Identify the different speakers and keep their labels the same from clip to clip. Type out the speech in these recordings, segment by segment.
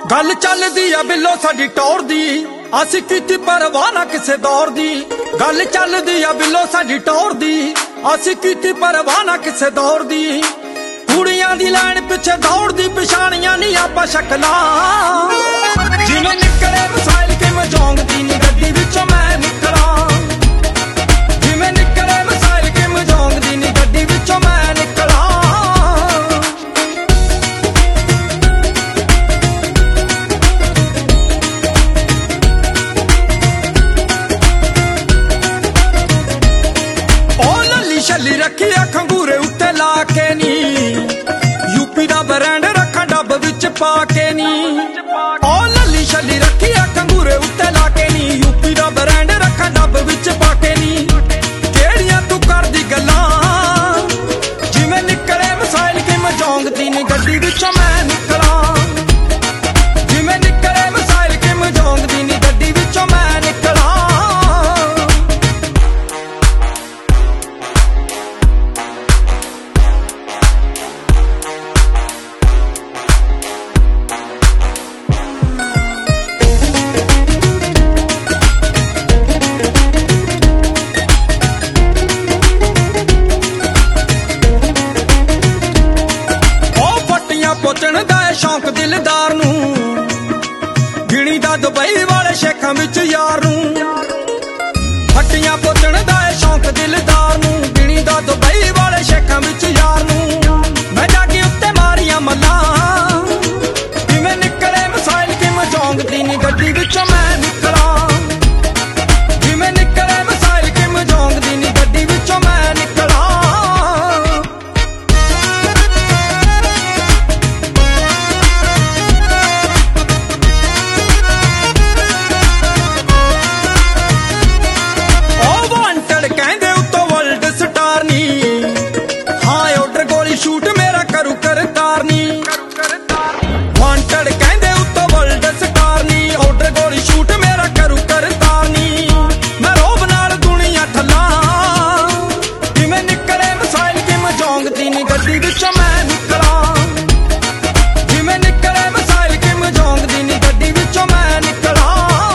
Speaker 1: गल चलदी आ बिल्लो साडी टौर दी, असीं कीती परवाह ना किसे दौर दी। गल चलदी आ बिल्लो साडी टौर दी, असीं कीती परवाह ना किसे दौर दी। कुड़ियां दी लाइन पिछे दौड़दी पछाणियां नी आपां शक्लां, जिवें निकले मिसाइल के मजोंग दी नी गड्डी विचों मैं निकलां। जिवें निकले मिसाइल के मजोंग दी नी गड्डी विचों मैं निकलां। छली रखी खंगूरे उत्ते ला के नी, यूपी दा ब्रांड रखा डब विच पा के नी। ओ लली छली रखी खंगूरे उत्ते ला के नी, यूपी दा ब्रांड रखा डब विच पा के नी। केड़ियां तू करदी गल्लां, जिवें निकले मिसाइल के मजोंग दी नी गड्डी विचों मैं निकलां। जिवें निकले मिसाइल के मजोंग दी नी गड्डी विचों मैं निकलां। पोचण दा शौक दिलदार नूं, गिणी दा दुबई वाले शेखां विच यार नूं। फट्टियां पोचण दा शौक दिलदार नूं, गिणी दा दुबई वाले शेखां विच यार नूं। मैं जागी उत्ते मारियां मल्लां, जिवें निकले मिसाइल के मजोंग दी नी गड्डी विचों मैं निकलां। जिवें निकले मिसाइल के मजोंग दी नी गड्डी विचों मैं निकलां। कहंदे उत्तों वर्ल्ड स्टार नी, हाँ ऑर्डर गोली शूट मेरा करू करतार नी। वांटेड कहंदे उत्तों वर्ल्ड स्टार नी, ऑर्डर गोली शूट मेरा करू करतार नी। मैं रोब नाल दुनिया ठल्ला, जिवें निकले मिसाइल के मजोंग दी नी गड्डी विचों मैं निकलां। जिवें निकले मिसाइल के मजोंग दी नी गड्डी विचों मैं निकलां।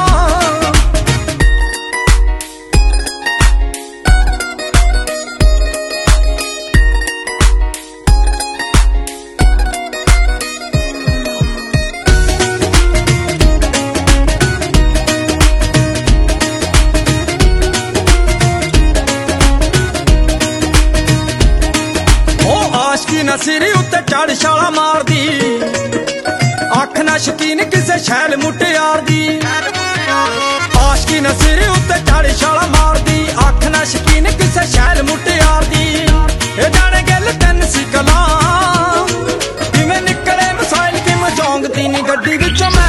Speaker 1: सिरी उत्ते चढ़ छाला मार दी, अख ना शकीन किसे शैल मुटियार दी। आशकी न सिरी उत्ते चढ़ छाला मार दी, अख ना शकीन किसे शैल मुटियार दी। ए जाने गल तेन सी गल्लां, जिवें निकले मिसाइल के मजोंग दी नी गड्डी विचों